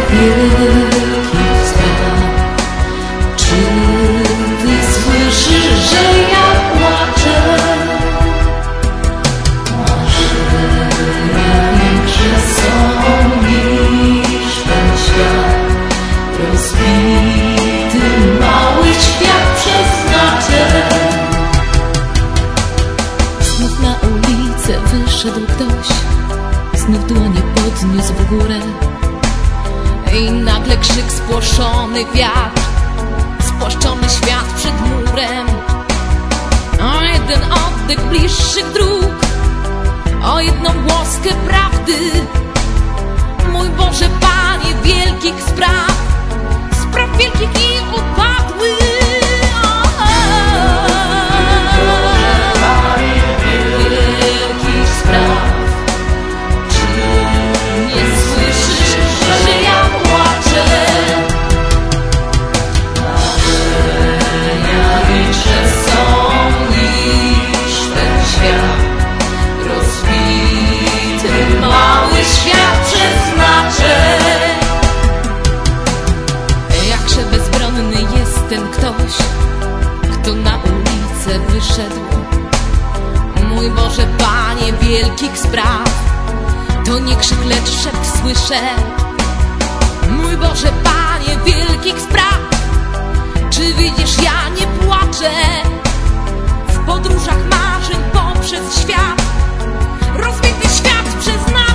wielkich spraw. Czy Ty słyszysz, że ja płaczę? Że ja większe są niż ten świat, rozbity mały świat przeznaczę. Znów na ulicę wyszedł ktoś, znów dłonie podniósł w górę i nagle krzyk spłoszony wiatr, spłaszczony świat przed murem. O jeden oddech bliższych dróg, o jedną łaskę prawdy. Mój Boże, Panie wielkich spraw, spraw wielkich i upadłych. Wielkich spraw. Czy nie słyszysz, że ja płaczę? Marzenia większe są niż ten świat, rozbity mały świat przeznaczę. Jakże bezbronny jest ten ktoś, kto na ulicę wyszedł. Mój Boże, Panie wielkich spraw, to nie krzyk, lecz szept słyszę. Mój Boże, Panie wielkich spraw, czy widzisz, ja nie płaczę. W podróżach marzeń poprzez świat, rozbity świat przeznaczę.